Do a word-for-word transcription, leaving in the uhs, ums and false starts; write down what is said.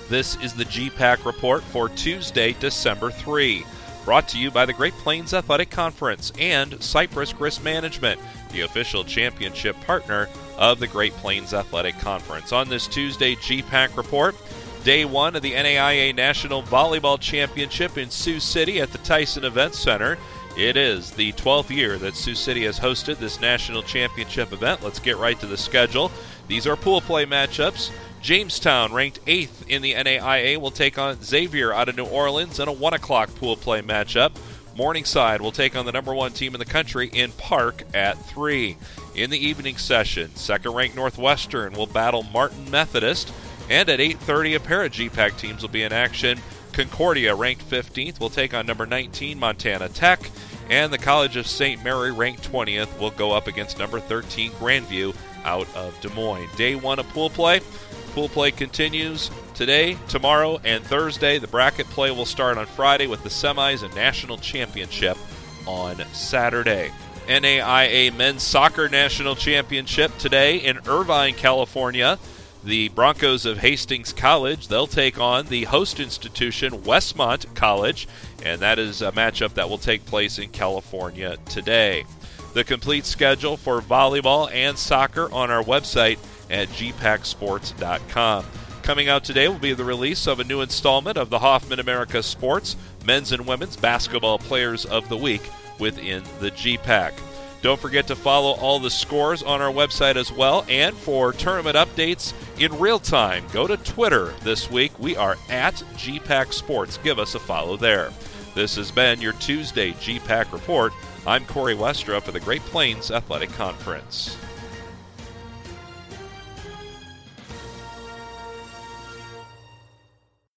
This is the G PAC report for Tuesday, December third. Brought to you by the Great Plains Athletic Conference and Cypress Grist Management, the official championship partner of the Great Plains Athletic Conference. On this Tuesday G PAC report, day one of the N A I A National Volleyball Championship in Sioux City at the Tyson Event Center. It is the twelfth year that Sioux City has hosted this national championship event. Let's get right to the schedule. These are pool play matchups. Jamestown, ranked eighth in the N A I A, will take on Xavier out of New Orleans in a one o'clock pool play matchup. Morningside will take on the number one team in the country in Park at three. In the evening session, second-ranked Northwestern will battle Martin Methodist, and at eight thirty, a pair of G PAC teams will be in action. Concordia, ranked fifteenth, will take on number nineteen, Montana Tech, and the College of Saint Mary, ranked twentieth, will go up against number thirteen, Grandview, out of Des Moines. Day one of pool play. Pool play continues today, tomorrow, and Thursday. The bracket play will start on Friday with the semis and national championship on Saturday. N A I A Men's Soccer National Championship today in Irvine, California. The Broncos of Hastings College, they'll take on the host institution, Westmont College, and that is a matchup that will take place in California today. The complete schedule for volleyball and soccer on our website at g pac sports dot com. Coming out today will be the release of a new installment of the Hoffman America Sports Men's and Women's Basketball Players of the Week within the G PAC. Don't forget to follow all the scores on our website as well, and for tournament updates in real time, go to Twitter this week. We are at G PAC Sports. Give us a follow there. This has been your Tuesday G PAC report. I'm Corey Westra for the Great Plains Athletic Conference.